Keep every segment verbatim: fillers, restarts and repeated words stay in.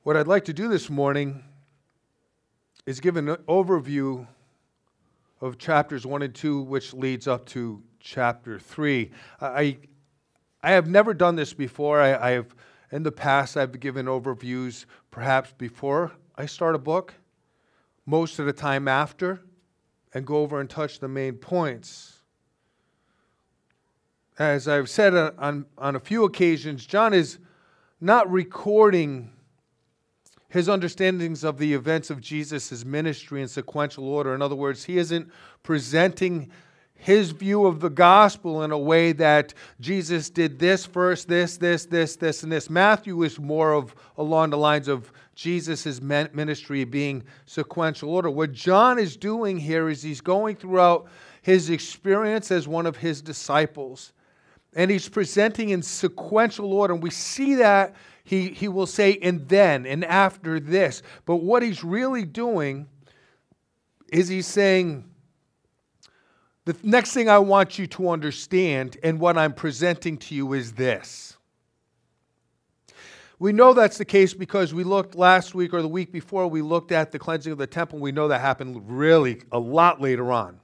What I'd like to do this morning is give an overview of chapters one and two, which leads up to chapter three. I, I have never done this before. I, I have, in the past, I've given overviews perhaps before I start a book, most of the time after, and go over and touch the main points. As I've said on, on a few occasions, John is not recording his understandings of the events of Jesus' ministry in sequential order. In other words, he isn't presenting his view of the gospel in a way that Jesus did this first, this, this, this, this, and this. Matthew is more of along the lines of Jesus' ministry being sequential order. What John is doing here is he's going throughout his experience as one of his disciples, and he's presenting in sequential order. And we see that He, he will say, and then, and after this. But what he's really doing is he's saying, the next thing I want you to understand and what I'm presenting to you is this. We know that's the case because we looked last week or the week before, we looked at the cleansing of the temple. We know that happened really a lot later on.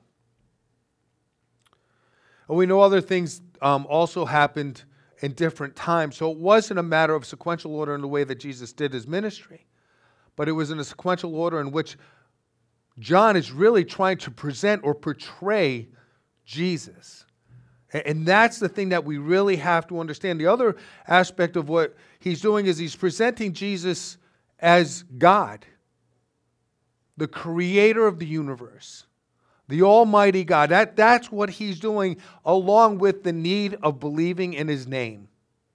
And we know other things um, also happened in different times. So it wasn't a matter of sequential order in the way that Jesus did his ministry, but it was in a sequential order in which John is really trying to present or portray Jesus. And that's the thing that we really have to understand. The other aspect of what he's doing is he's presenting Jesus as God, the creator of the universe, the Almighty God. That, that's what he's doing, along with the need of believing in his name.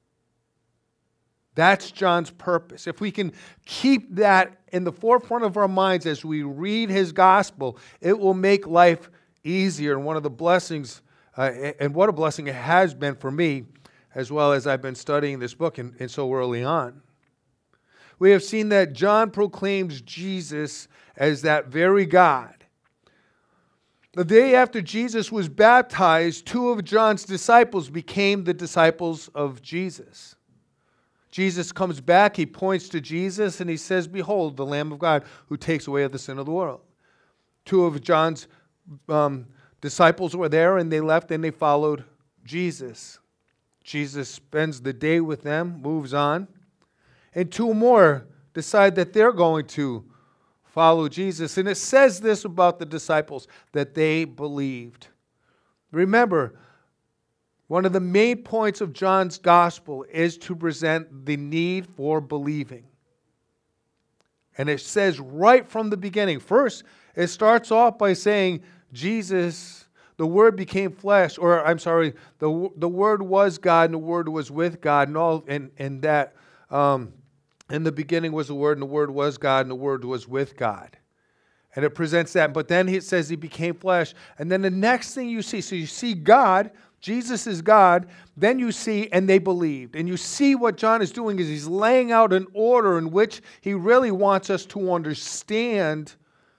That's John's purpose. If we can keep that in the forefront of our minds as we read his gospel, it will make life easier. And one of the blessings, uh, and what a blessing it has been for me, as well as I've been studying this book and, and so early on. We have seen that John proclaims Jesus as that very God. The day after Jesus was baptized, two of John's disciples became the disciples of Jesus. Jesus comes back, he points to Jesus, and he says, "Behold, the Lamb of God who takes away the sin of the world." Two of John's um, disciples were there, and they left, and they followed Jesus. Jesus spends the day with them, moves on, and two more decide that they're going to follow Jesus. And it says this about the disciples, that they believed. Remember, one of the main points of John's gospel is to present the need for believing. And it says right from the beginning, first, it starts off by saying, Jesus, the Word became flesh, or I'm sorry, the, the Word was God, and the Word was with God, and all, and, and that, um, in the beginning was the Word, and the Word was God, and the Word was with God. And it presents that. But then it says he became flesh. And then the next thing you see, so you see God, Jesus is God, then you see, and they believed. And you see what John is doing is he's laying out an order in which he really wants us to understand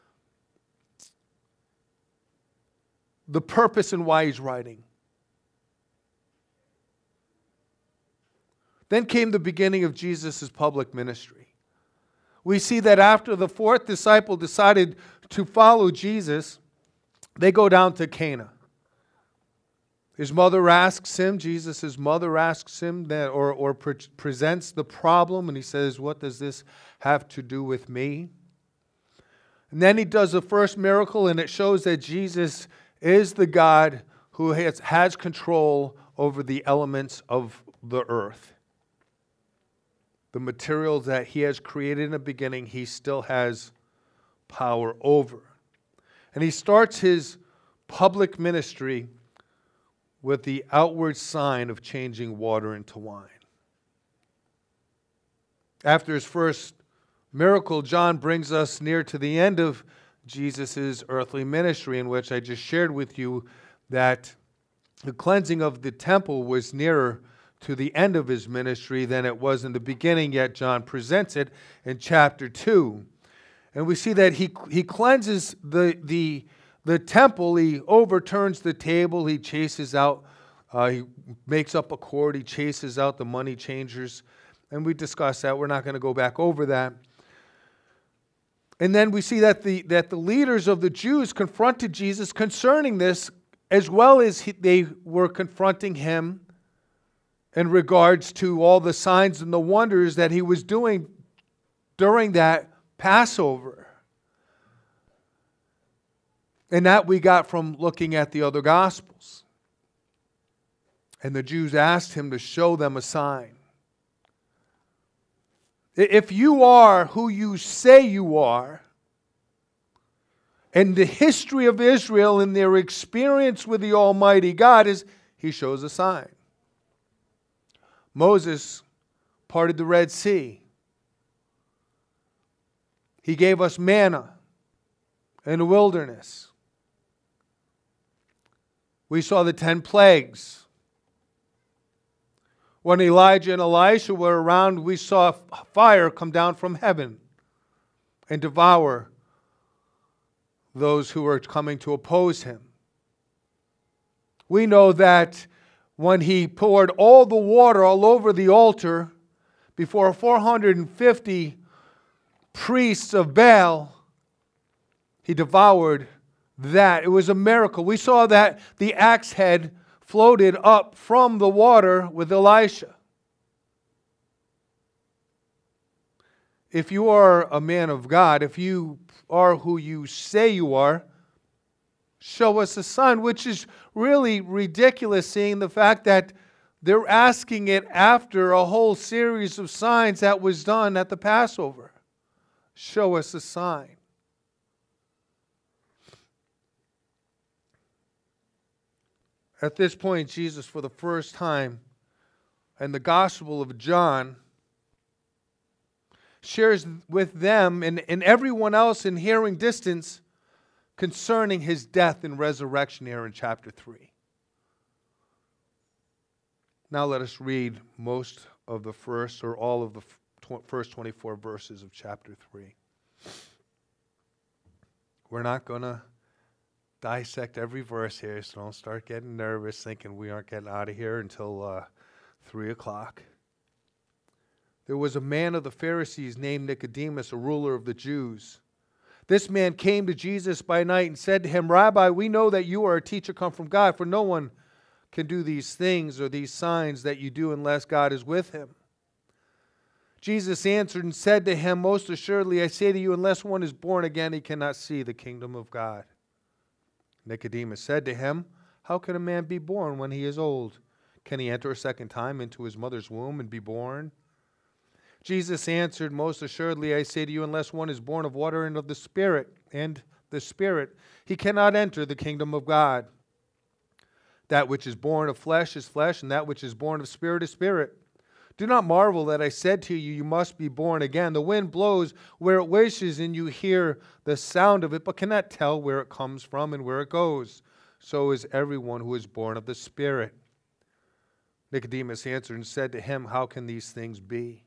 the purpose and why he's writing. Then came the beginning of Jesus' public ministry. We see that after the fourth disciple decided to follow Jesus, they go down to Cana. His mother asks him, Jesus' mother asks him, that, or, or pre- presents the problem, and he says, "What does this have to do with me?" And then he does the first miracle, and it shows that Jesus is the God who has, has control over the elements of the earth. The materials that he has created in the beginning, he still has power over. And he starts his public ministry with the outward sign of changing water into wine. After his first miracle, John brings us near to the end of Jesus' earthly ministry, in which I just shared with you that the cleansing of the temple was nearer to the end of his ministry than it was in the beginning, yet John presents it in chapter two. And we see that he, he cleanses the, the, the temple, he overturns the table, he chases out, uh, he makes up a court, he chases out the money changers, And we discussed that. We're not going to go back over that. And then we see that the, that the leaders of the Jews confronted Jesus concerning this, as well as he, they were confronting him in regards to all the signs and the wonders that he was doing during that Passover. And that we got from looking at the other Gospels. And the Jews asked him to show them a sign. If you are who you say you are, and the history of Israel and their experience with the Almighty God is, he shows a sign. Moses parted the Red Sea. He gave us manna in the wilderness. We saw the ten plagues. When Elijah and Elisha were around, we saw fire come down from heaven and devour those who were coming to oppose him. We know that when he poured all the water all over the altar before four hundred fifty priests of Baal, he devoured that. It was a miracle. We saw that the axe head floated up from the water with Elisha. If you are a man of God, if you are who you say you are, show us a sign, which is really ridiculous, seeing the fact that they're asking it after a whole series of signs that was done at the Passover. Show us a sign. At this point, Jesus, for the first time in the Gospel of John, shares with them and, and everyone else in hearing distance concerning his death and resurrection here in chapter three. Now let us read most of the first or all of the first twenty-four verses of chapter three. We're not going to dissect every verse here, so don't start getting nervous thinking we aren't getting out of here until uh, three o'clock. There was a man of the Pharisees named Nicodemus, a ruler of the Jews. This man came to Jesus by night and said to him, Rabbi, we know that you are a teacher come from God, for no one can do these things or these signs that you do unless God is with him. Jesus answered and said to him, most assuredly, I say to you, unless one is born again, he cannot see the kingdom of God. Nicodemus said to him, how can a man be born when he is old? Can he enter a second time into his mother's womb and be born? Jesus answered, most assuredly, I say to you, unless one is born of water and of the Spirit, and the Spirit, he cannot enter the kingdom of God. That which is born of flesh is flesh, and that which is born of spirit is spirit. Do not marvel that I said to you, you must be born again. The wind blows where it wishes, and you hear the sound of it, but cannot tell where it comes from and where it goes. So is everyone who is born of the Spirit. Nicodemus answered and said to him, how can these things be?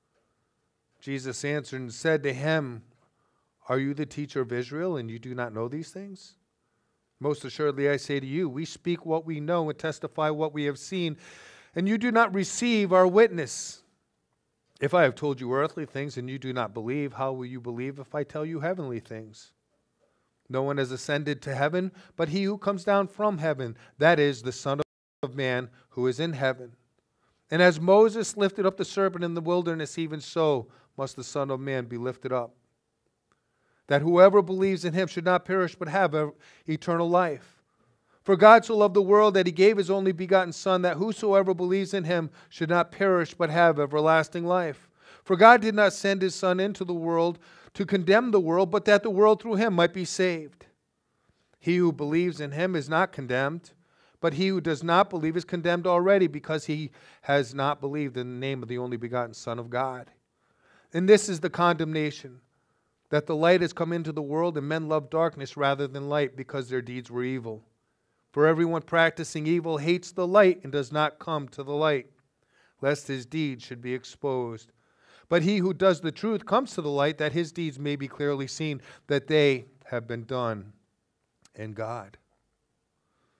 Jesus answered and said to him, are you the teacher of Israel, and you do not know these things? Most assuredly, I say to you, we speak what we know and testify what we have seen, and you do not receive our witness. If I have told you earthly things and you do not believe, how will you believe if I tell you heavenly things? No one has ascended to heaven, but he who comes down from heaven, that is, the Son of Man who is in heaven. And as Moses lifted up the serpent in the wilderness, even so must the Son of Man be lifted up, that whoever believes in him should not perish but have eternal life. For God so loved the world that he gave his only begotten Son, that whosoever believes in him should not perish but have everlasting life. For God did not send his Son into the world to condemn the world, but that the world through him might be saved. He who believes in him is not condemned, but he who does not believe is condemned already, because he has not believed in the name of the only begotten Son of God. And this is the condemnation, that the light has come into the world, and men love darkness rather than light, because their deeds were evil. For everyone practicing evil hates the light and does not come to the light, lest his deeds should be exposed. But he who does the truth comes to the light, that his deeds may be clearly seen, that they have been done in God.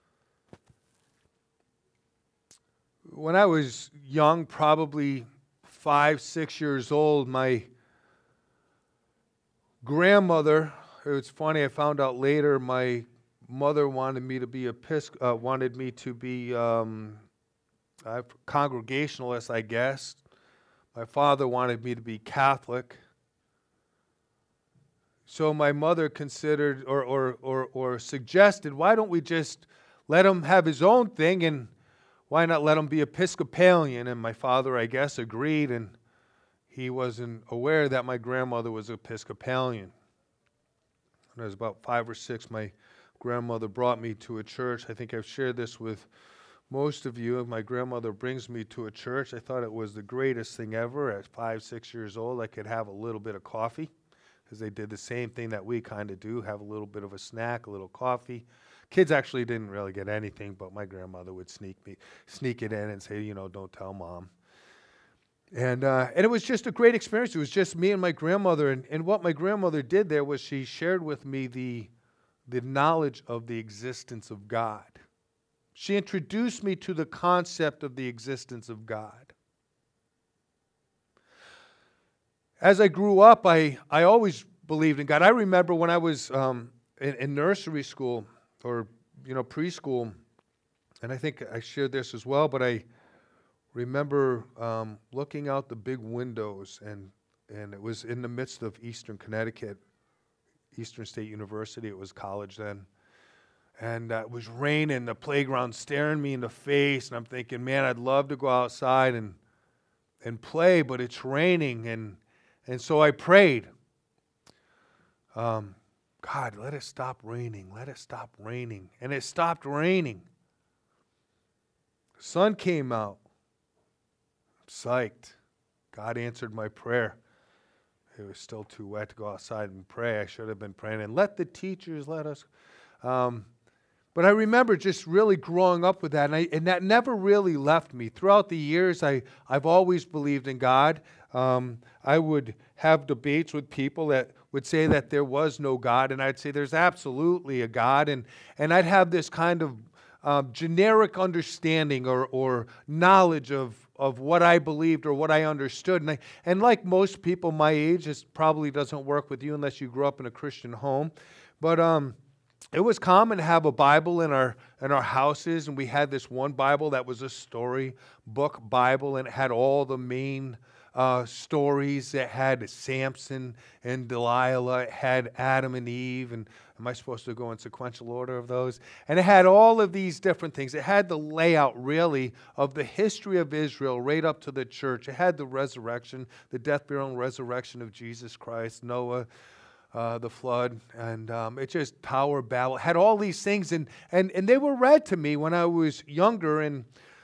When I was young, probably five, six years old, my grandmother, it's funny, I found out later, my mother wanted me to be Episc- uh, wanted me to be um, uh, Congregationalist, I guess. My father wanted me to be Catholic. So my mother considered or, or, or, or suggested, why don't we just let him have his own thing, and why not let him be Episcopalian? And my father, I guess, agreed, and he wasn't aware that my grandmother was Episcopalian. When I was about five or six, my grandmother brought me to a church. I think I've shared this with most of you. My grandmother brings me to a church. I thought it was the greatest thing ever. At five, six years old, I could have a little bit of coffee, because they did the same thing that we kind of do, have a little bit of a snack, a little coffee. Kids actually didn't really get anything, but my grandmother would sneak me, sneak it in and say, you know, don't tell Mom. And uh, and it was just a great experience. It was just me and my grandmother. And, and what my grandmother did there was she shared with me the, the knowledge of the existence of God. She introduced me to the concept of the existence of God. As I grew up, I, I always believed in God. I remember when I was um, in, in nursery school or, you know, preschool, and I think I shared this as well, but I remember um, looking out the big windows, and, and it was in the midst of Eastern Connecticut, Eastern State University. It was college then. And uh, it was raining, the playground staring me in the face, and I'm thinking, man, I'd love to go outside and and play, but it's raining. And and so I prayed, um, God, let it stop raining, let it stop raining. And it stopped raining. The sun came out. I'm psyched. God answered my prayer. It was still too wet to go outside and pray. I should have been praying, and let the teachers let us. Um, But I remember just really growing up with that, and, I, and that never really left me. Throughout the years, I, I've always believed in God. Um, I would have debates with people that would say that there was no God, and I'd say there's absolutely a God, and, and I'd have this kind of um, generic understanding or, or knowledge of, of what I believed or what I understood. And, I, and like most people my age, this probably doesn't work with you unless you grew up in a Christian home, but um, it was common to have a Bible in our in our houses, and we had this one Bible that was a story book Bible, and it had all the main uh, stories. It had Samson and Delilah. It had Adam and Eve, and am I supposed to go in sequential order of those? And it had all of these different things. It had the layout, really, of the history of Israel right up to the church. It had the resurrection, the death, burial, and resurrection of Jesus Christ, Noah, Uh, the flood, and um, it just Tower of Babel, had all these things, and, and, and they were read to me when I was younger, and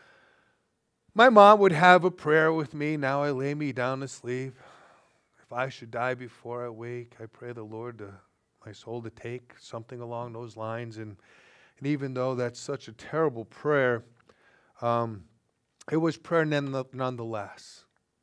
my mom would have a prayer with me, now I lay me down to sleep. If I should die before I wake, I pray the Lord to my soul to take, something along those lines, and, and even though that's such a terrible prayer, um, it was prayer nonetheless.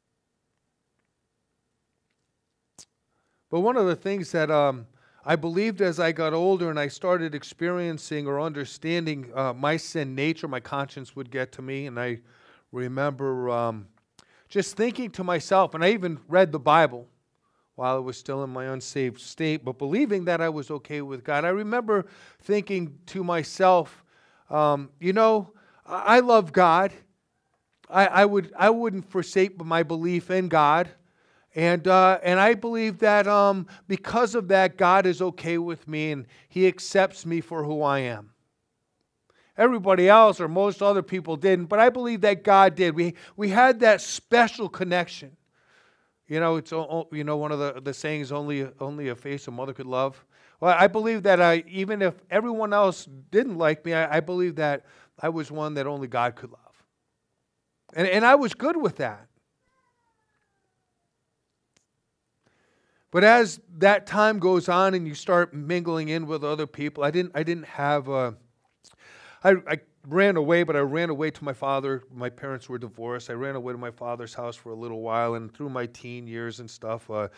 But one of the things that um, I believed as I got older and I started experiencing or understanding uh, my sin nature, my conscience would get to me. And I remember um, just thinking to myself, and I even read the Bible while I was still in my unsaved state, but believing that I was okay with God. I remember thinking to myself, um, you know, I, I love God. I, I, would, I wouldn't forsake my belief in God. And uh, and I believe that um, because of that, God is okay with me and He accepts me for who I am. Everybody else or most other people didn't, but I believe that God did. We we had that special connection. You know, it's you know one of the, the sayings, only only a face a mother could love. Well, I believe that I even if everyone else didn't like me, I, I believe that I was one that only God could love. And and I was good with that. But as that time goes on and you start mingling in with other people, I didn't I didn't have a, I, I ran away, but I ran away to my father. My parents were divorced. I ran away to my father's house for a little while, and through my teen years and stuff, uh,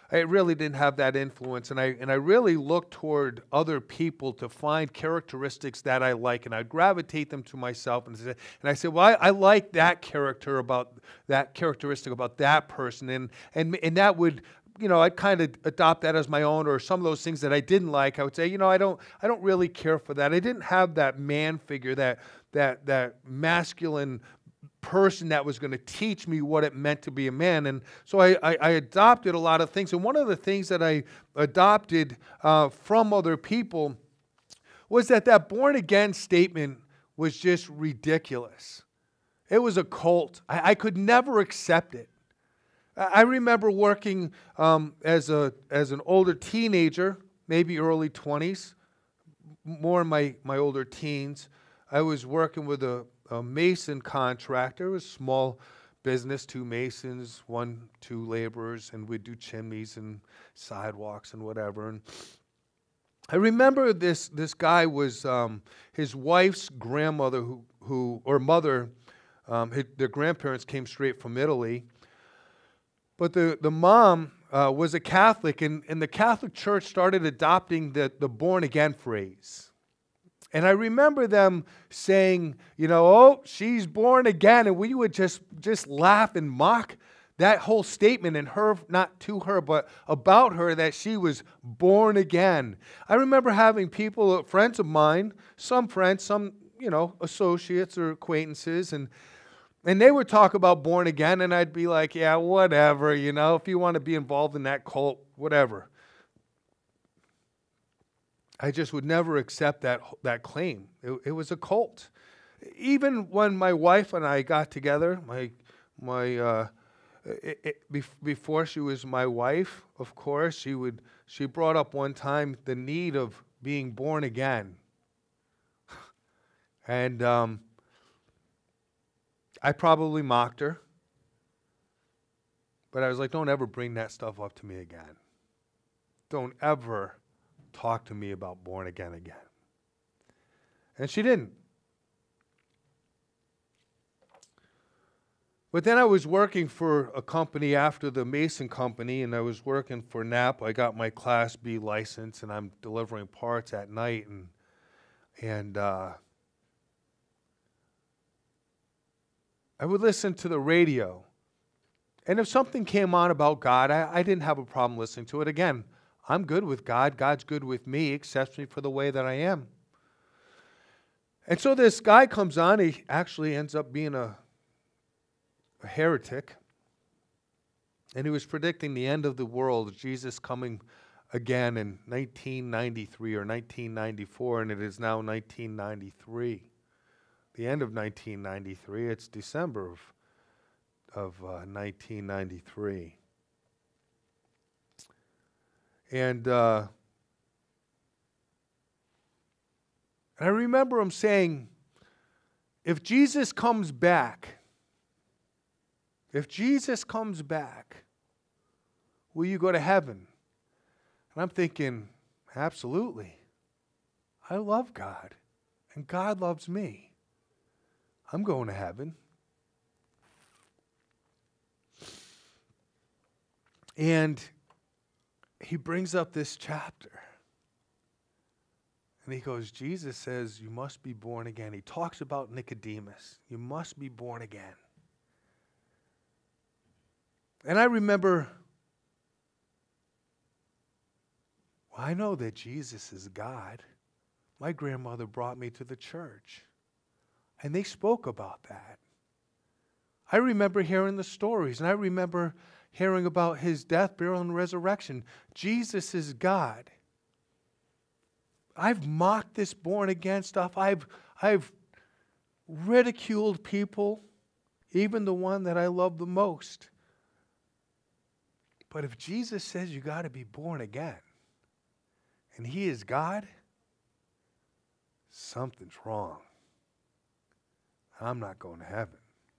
I really didn't have that influence, and I and I really looked toward other people to find characteristics that I like, and I'd gravitate them to myself, and say, and I said, well, I, I like that character about that characteristic about that person, and and and that would, you know, I'd kind of adopt that as my own, or some of those things that I didn't like, I would say, you know, I don't I don't really care for that. I didn't have that man figure, that that that masculine person that was going to teach me what it meant to be a man. And so I, I, I adopted a lot of things. And one of the things that I adopted uh, from other people was that that born again statement was just ridiculous. It was a cult. I, I could never accept it. I, I remember working um, as a as an older teenager, maybe early twenties, more in my, my older teens. I was working with a a mason contractor. It was a small business, two masons, one, two laborers, and we'd do chimneys and sidewalks and whatever. And I remember this this guy was um, his wife's grandmother, who, who or mother, um, his, their grandparents came straight from Italy. But the, the mom uh, was a Catholic, and, and the Catholic Church started adopting the, the born-again phrase. And I remember them saying, you know, oh, she's born again. And we would just, just laugh and mock that whole statement, and her, not to her, but about her, that she was born again. I remember having people, friends of mine, some friends, some, you know, associates or acquaintances, and and they would talk about born again, and I'd be like, yeah, whatever, you know, if you want to be involved in that cult, whatever. I just would never accept that that claim. It, it was a cult. Even when my wife and I got together, my my uh, it, it, bef- before she was my wife, of course, she would she brought up one time the need of being born again, and um, I probably mocked her, but I was like, "Don't ever bring that stuff up to me again. Don't ever talk to me about born again again." And she didn't. But then I was working for a company after the Mason company, and I was working for N A P. I got my Class B license, and I'm delivering parts at night, and and uh, I would listen to the radio. And if something came on about God, I, I didn't have a problem listening to it. Again, I'm good with God. God's good with me, accepts me for the way that I am. And so this guy comes on. He actually ends up being a, a heretic. And he was predicting the end of the world, Jesus coming again in nineteen ninety-three or nineteen ninety-four, and it is now nineteen ninety-three. The end of nineteen ninety-three. It's December of, of uh, nineteen ninety-three. And, uh, and I remember him saying, if Jesus comes back, if Jesus comes back, will you go to heaven? And I'm thinking, absolutely. I love God, and God loves me. I'm going to heaven. And he brings up this chapter. And he goes, Jesus says, you must be born again. He talks about Nicodemus. You must be born again. And I remember, well, I know that Jesus is God. My grandmother brought me to the church, and they spoke about that. I remember hearing the stories, and I remember hearing about his death, burial, and resurrection. Jesus is God. I've mocked this born-again stuff. I've, I've ridiculed people, even the one that I love the most. But if Jesus says you got to be born again, and he is God, something's wrong. I'm not going to heaven.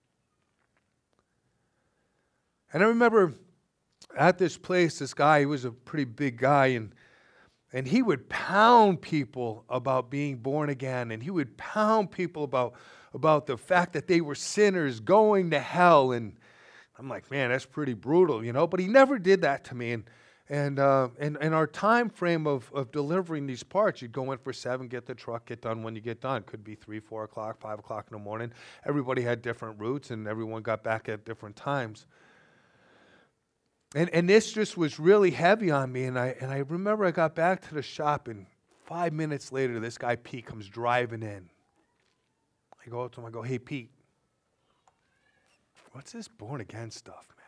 And I remember at this place, this guy, he was a pretty big guy, and and he would pound people about being born again, and he would pound people about, about the fact that they were sinners going to hell. And I'm like, man, that's pretty brutal, you know. But he never did that to me. And And uh, in, in our time frame of, of delivering these parts, you'd go in for seven, get the truck, get done when you get done. Could be three, four o'clock, five o'clock in the morning. Everybody had different routes, and everyone got back at different times. And and this just was really heavy on me. And I and I remember I got back to the shop, and five minutes later, this guy Pete comes driving in. I go up to him. I go, "Hey, Pete, what's this born again stuff, man?"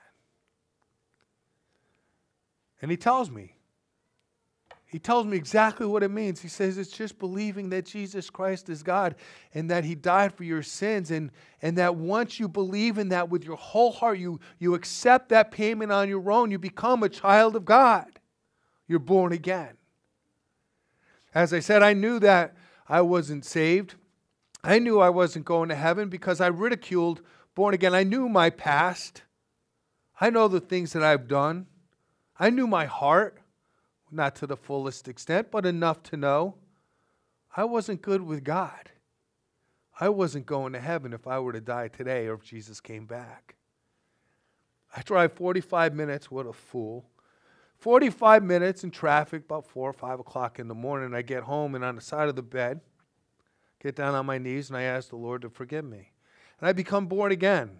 And he tells me. He tells me exactly what it means. He says it's just believing that Jesus Christ is God and that he died for your sins. And, and that once you believe in that with your whole heart, you, you accept that payment on your own, you become a child of God. You're born again. As I said, I knew that I wasn't saved. I knew I wasn't going to heaven because I ridiculed born again. I knew my past. I know the things that I've done. I knew my heart, not to the fullest extent, but enough to know I wasn't good with God. I wasn't going to heaven if I were to die today or if Jesus came back. I drive forty-five minutes, what a fool. forty-five minutes in traffic, about four or five o'clock in the morning. I get home and on the side of the bed, get down on my knees and I ask the Lord to forgive me. And I become born again.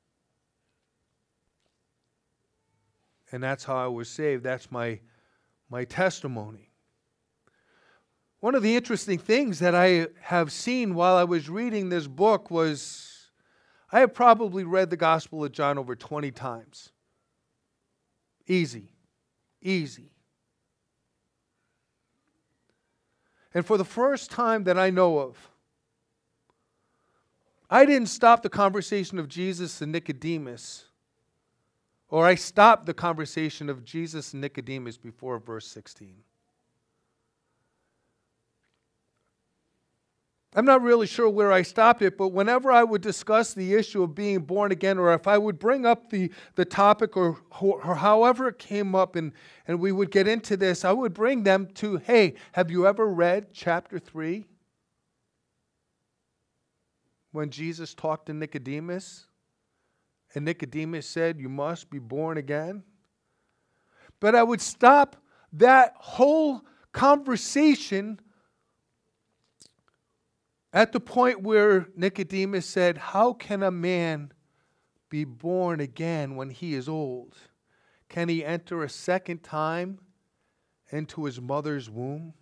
And that's how I was saved. That's my, my testimony. One of the interesting things that I have seen while I was reading this book was I have probably read the Gospel of John over twenty times. Easy. Easy. And for the first time that I know of, I didn't stop the conversation of Jesus and Nicodemus. Or I stopped the conversation of Jesus and Nicodemus before verse sixteen. I'm not really sure where I stopped it, but whenever I would discuss the issue of being born again, or if I would bring up the, the topic or, or however it came up and, and we would get into this, I would bring them to, hey, have you ever read chapter three? When Jesus talked to Nicodemus? And Nicodemus said, you must be born again. But I would stop that whole conversation at the point where Nicodemus said, how can a man be born again when he is old? Can he enter a second time into his mother's womb?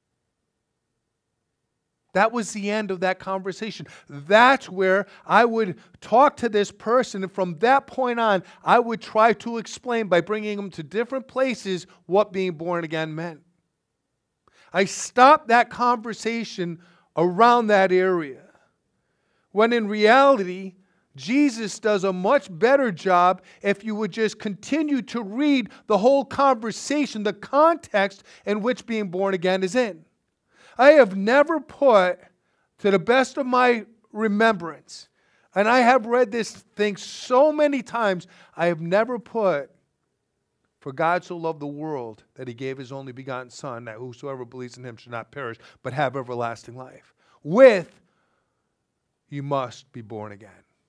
That was the end of that conversation. That's where I would talk to this person, and from that point on, I would try to explain by bringing them to different places what being born again meant. I stopped that conversation around that area, when in reality, Jesus does a much better job if you would just continue to read the whole conversation, the context in which being born again is in. I have never put, to the best of my remembrance, and I have read this thing so many times, I have never put, for God so loved the world that he gave his only begotten Son, that whosoever believes in him should not perish, but have everlasting life. With, you must be born again.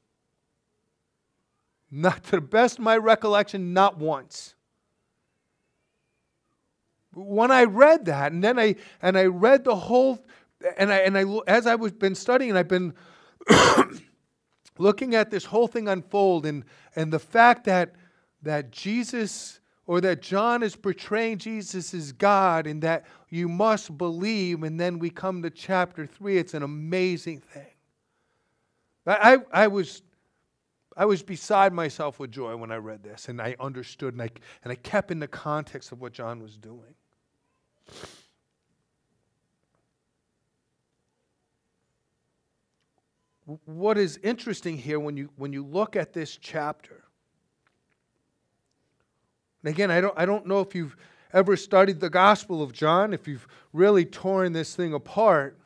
Not to the best of my recollection, not once. When I read that, and then I and I read the whole, and I and I as I was been studying, I've been looking at this whole thing unfold, and and the fact that that Jesus or that John is portraying Jesus as God, and that you must believe, and then we come to chapter three. It's an amazing thing. I I, I was. I was beside myself with joy when I read this, and I understood, and I, and I kept in the context of what John was doing. What is interesting here when you when you look at this chapter, and again, I don't I don't know if you've ever studied the Gospel of John, if you've really torn this thing apart,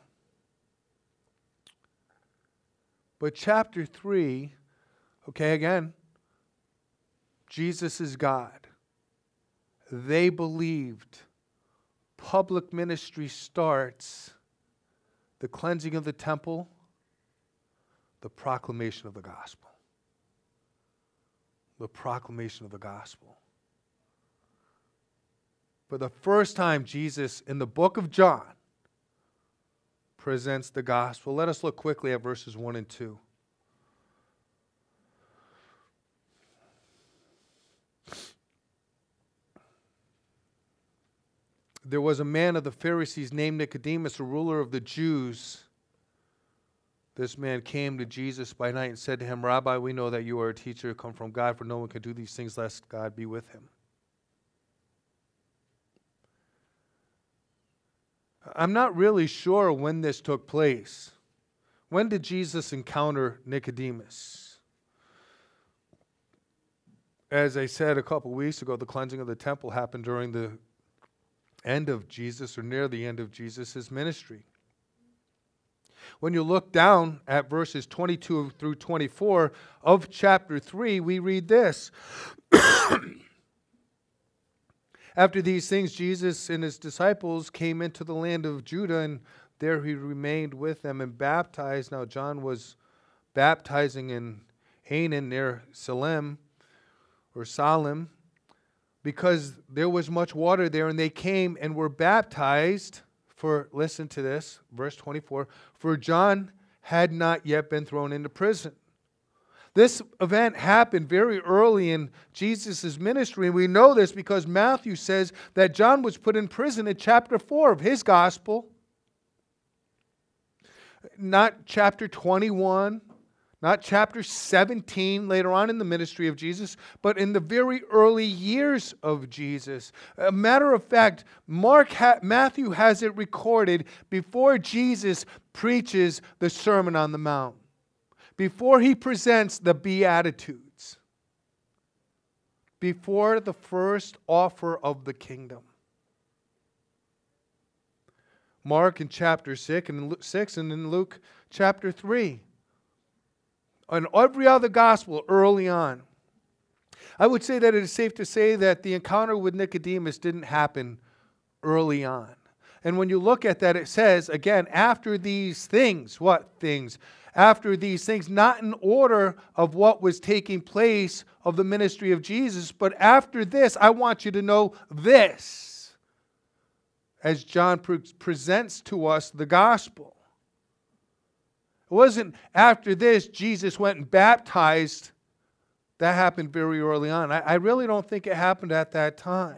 but chapter three. Okay, again, Jesus is God. They believed. Public ministry starts. The cleansing of the temple. The proclamation of the gospel. The proclamation of the gospel. For the first time, Jesus, in the book of John, presents the gospel. Let us look quickly at verses one and two. There was a man of the Pharisees named Nicodemus, a ruler of the Jews. This man came to Jesus by night and said to him, Rabbi, we know that you are a teacher come from God, for no one can do these things lest God be with him. I'm not really sure when this took place. When did Jesus encounter Nicodemus? As I said a couple weeks ago, the cleansing of the temple happened during the end of Jesus, or near the end of Jesus' ministry. When you look down at verses twenty-two through twenty-four of chapter three, we read this. After these things, Jesus and his disciples came into the land of Judah, and there he remained with them and baptized. Now John was baptizing in Aenon near Salem, or Salem, because there was much water there, and they came and were baptized for, listen to this, verse twenty-four, for John had not yet been thrown into prison. This event happened very early in Jesus' ministry, and we know this because Matthew says that John was put in prison in chapter four of his gospel. Not chapter twenty-one, not chapter seventeen later on in the ministry of Jesus, but in the very early years of Jesus. A matter of fact, Mark ha- Matthew has it recorded before Jesus preaches the Sermon on the Mount, before he presents the Beatitudes, before the first offer of the kingdom. Mark in chapter six and in Luke chapter three. On every other gospel early on. I would say that it is safe to say that the encounter with Nicodemus didn't happen early on. And when you look at that, it says, again, after these things, what things? After these things, not in order of what was taking place of the ministry of Jesus, but after this, I want you to know this, as John pre- presents to us the gospel. It wasn't after this Jesus went and baptized. That happened very early on. I, I really don't think it happened at that time.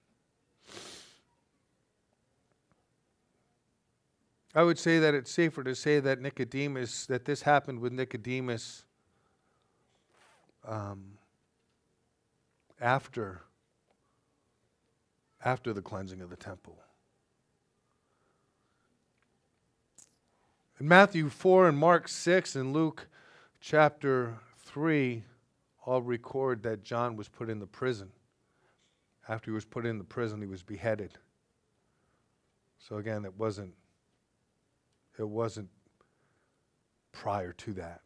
I would say that it's safer to say that Nicodemus, that this happened with Nicodemus um, after, after the cleansing of the temple. In Matthew four and Mark six and Luke chapter three all record that John was put in the prison. After he was put in the prison, he was beheaded. So again, it wasn't, it wasn't prior to that.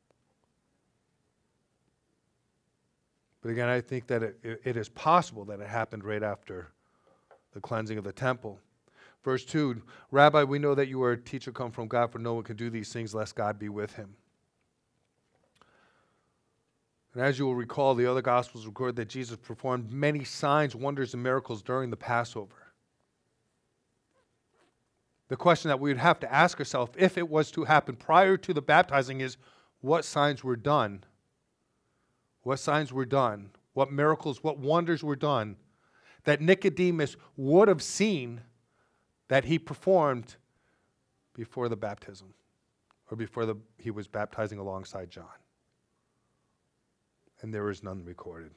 But again, I think that it, it, it is possible that it happened right after the cleansing of the temple. Verse two, Rabbi, we know that you are a teacher come from God, for no one can do these things lest God be with him. And as you will recall, the other Gospels record that Jesus performed many signs, wonders, and miracles during the Passover. The question that we would have to ask ourselves, if it was to happen prior to the baptizing, is what signs were done? What signs were done? What miracles, what wonders were done that Nicodemus would have seen that he performed before the baptism, or before the, he was baptizing alongside John? And there is none recorded.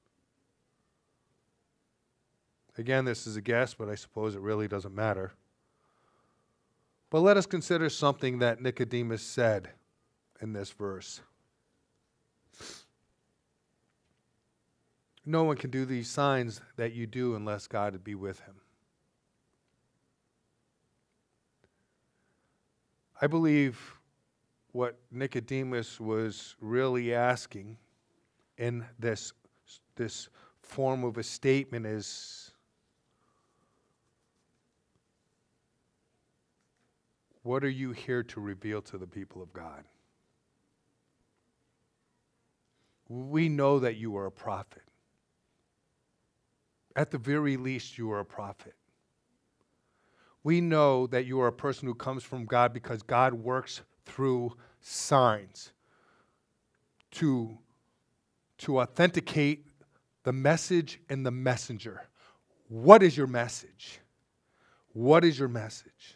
Again, this is a guess, but I suppose it really doesn't matter. But let us consider something that Nicodemus said in this verse. No one can do these signs that you do unless God would be with him. I believe what Nicodemus was really asking in this, this form of a statement is, what are you here to reveal to the people of God? We know that you are a prophet. At the very least, you are a prophet. We know that you are a person who comes from God because God works through signs to, to authenticate the message and the messenger. What is your message? What is your message?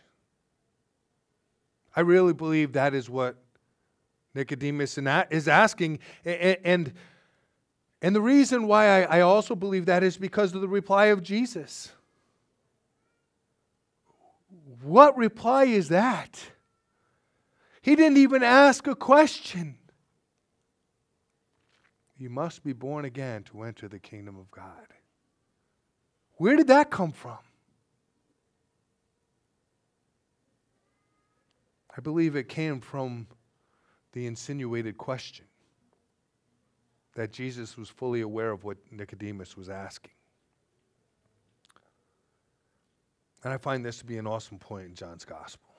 I really believe that is what Nicodemus is asking. And, and the reason why I, I also believe that is because of the reply of Jesus. What reply is that? He didn't even ask a question. You must be born again to enter the kingdom of God. Where did that come from? I believe it came from the insinuated question that Jesus was fully aware of what Nicodemus was asking. And I find this to be an awesome point in John's gospel.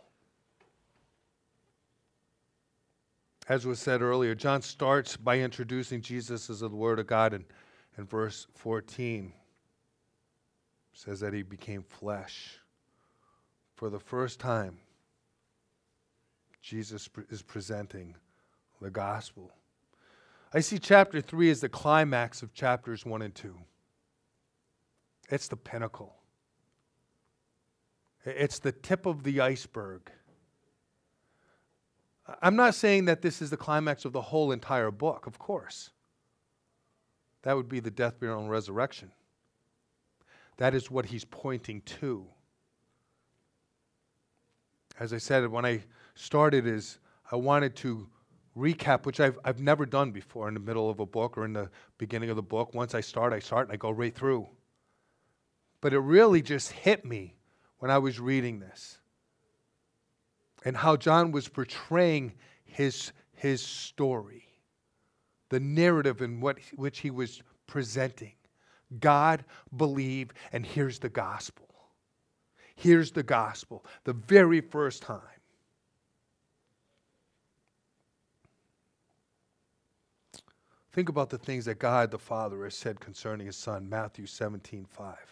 As was said earlier, John starts by introducing Jesus as the Word of God, and in verse fourteen says that he became flesh. For the first time, Jesus is presenting the gospel. I see chapter three as the climax of chapters one and two. It's the pinnacle. It's the tip of the iceberg. I'm not saying that this is the climax of the whole entire book, of course. That would be the death, burial, and resurrection. That is what he's pointing to. As I said, when I started, is I wanted to recap, which I've, I've never done before in the middle of a book or in the beginning of the book. Once I start, I start and I go right through. But it really just hit me when I was reading this, and how John was portraying his, his story, the narrative in what, which he was presenting. God, believe, and here's the gospel. Here's the gospel, the very first time. Think about the things that God the Father has said concerning his Son, Matthew seventeen five.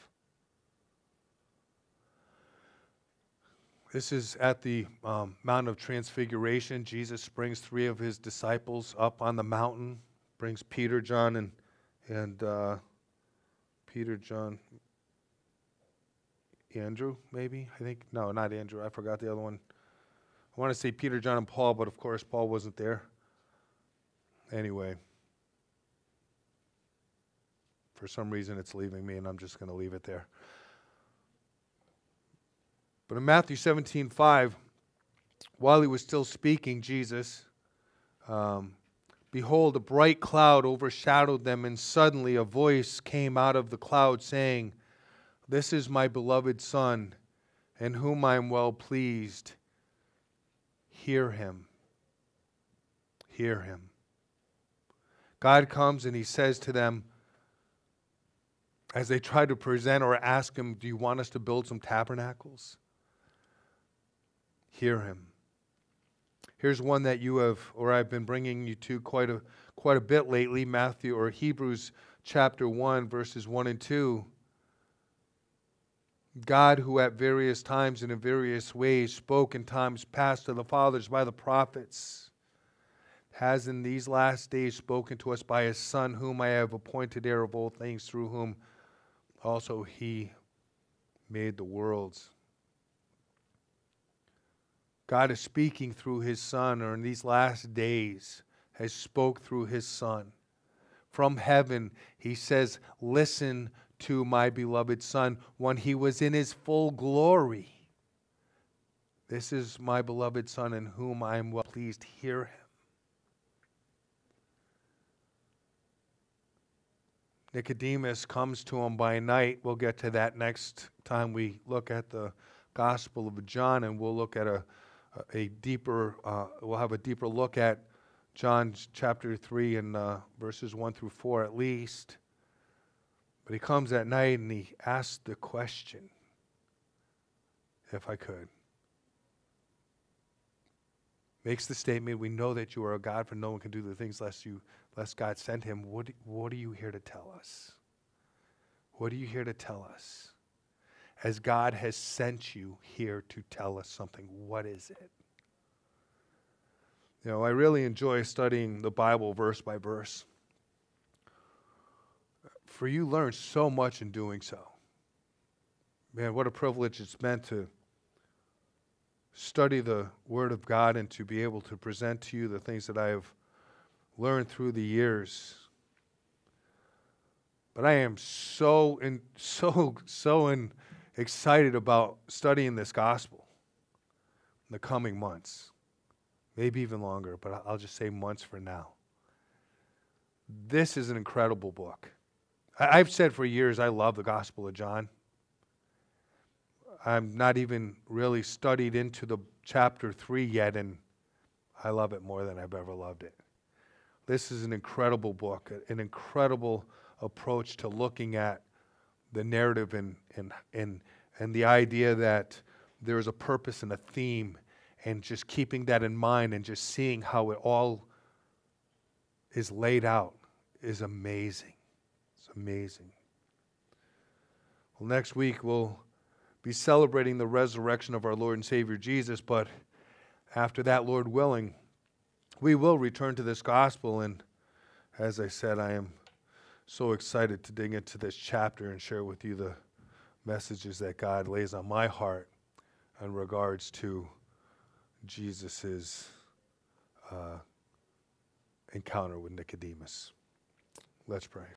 This is at the um, Mount of Transfiguration. Jesus brings three of his disciples up on the mountain, brings Peter, John, and, and uh, Peter, John, Andrew, maybe? I think, no, not Andrew. I forgot the other one. I want to say Peter, John, and Paul, but of course Paul wasn't there. Anyway, for some reason it's leaving me, and I'm just going to leave it there. But in Matthew seventeen five, while he was still speaking, Jesus, um, behold, a bright cloud overshadowed them, and suddenly a voice came out of the cloud saying, "This is my beloved Son, in whom I am well pleased. Hear him." Hear him. God comes and he says to them, as they try to present or ask him, "Do you want us to build some tabernacles?" Hear him. Here's one that you have, or I've been bringing you to quite a quite a bit lately, Matthew or Hebrews chapter one, verses one and two. God, who at various times and in various ways spoke in times past to the fathers by the prophets, has in these last days spoken to us by his Son, whom I have appointed heir of all things, through whom also he made the worlds. God is speaking through his Son, or in these last days has spoke through his Son. From heaven, he says, "Listen to my beloved Son," when he was in his full glory. "This is my beloved Son, in whom I am well pleased. Hear him." Nicodemus comes to him by night. We'll get to that next time we look at the Gospel of John, and we'll look at a a deeper, uh, we'll have a deeper look at John chapter three and uh, verses one through four at least. But he comes at night and he asks the question, if I could. Makes the statement, "We know that you are a God, for no one can do the things lest you, lest God sent him." What, what are you here to tell us? What are you here to tell us? As God has sent you here to tell us something, what is it? You know, I really enjoy studying the Bible verse by verse. For you learn so much in doing so. Man, what a privilege it's meant to study the Word of God and to be able to present to you the things that I have learned through the years. But I am so in, so so in, excited about studying this gospel in the coming months, maybe even longer. But I'll just say months for now. This is an incredible book. I, I've said for years I love the Gospel of John. I'm not even really studied into the chapter three yet, and I love it more than I've ever loved it. This is an incredible book, an incredible approach to looking at the narrative and and and and the idea that there is a purpose and a theme, and just keeping that in mind and just seeing how it all is laid out is amazing. It's amazing. Well, next week we'll be celebrating the resurrection of our Lord and Savior Jesus, but after that, Lord willing, we will return to this gospel, and as I said, I am so excited to dig into this chapter and share with you the messages that God lays on my heart in regards to Jesus' uh, encounter with Nicodemus. Let's pray.